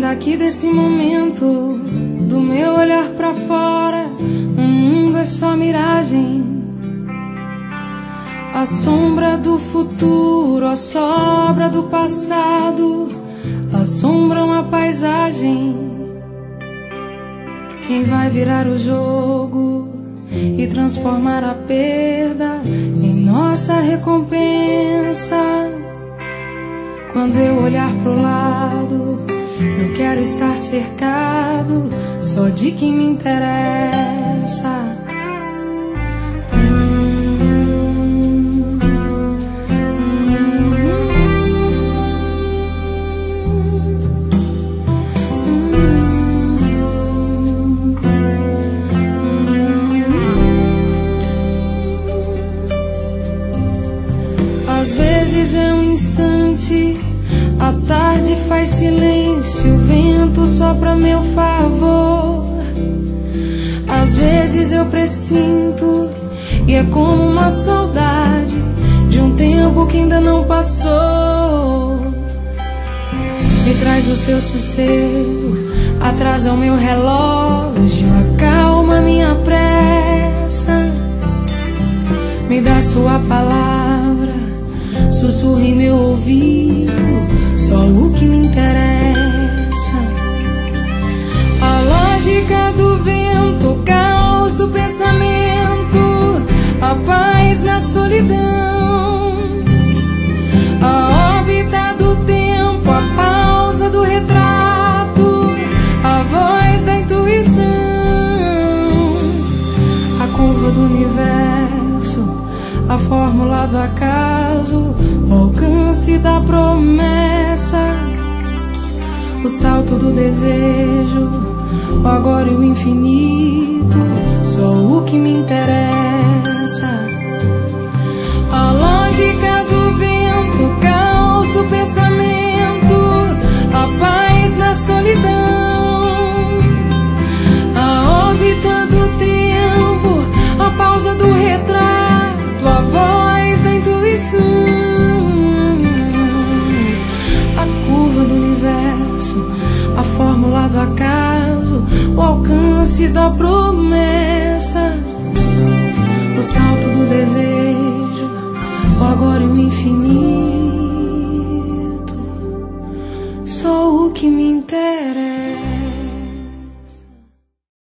Daqui desse momento, do meu olhar pra fora, o mundo é só miragem. A sombra do futuro, a sobra do passado assombram a paisagem. Quem vai virar o jogo e transformar a perda em nossa recompensa? Quando eu olhar pro lado, eu quero estar cercado só de quem me interessa. Às vezes é um instante, a tarde faz silêncio, o vento sopra a meu favor. Às vezes eu pressinto e é como uma saudade de um tempo que ainda não passou. Me traz o seu sossego, atrasa o meu relógio, acalma minha pressa. Me dá sua palavra, sussurra em meu ouvido só o que me interessa. A lógica do vento, o caos do pensamento, a paz na solidão, a órbita do tempo, a pausa do retrato, a voz da intuição, a curva do universo, a fórmula do acaso, o alcance da promessa, o salto do desejo, o agora e o infinito, só o que me interessa. A lógica do vento, o caos do pensamento, a paz na solidão, a órbita do tempo, a pausa do retrato, a voz da intuição, a curva do universo, a fórmula do acaso, o alcance da promessa, o salto do desejo, o agora e o infinito, só o que me interessa.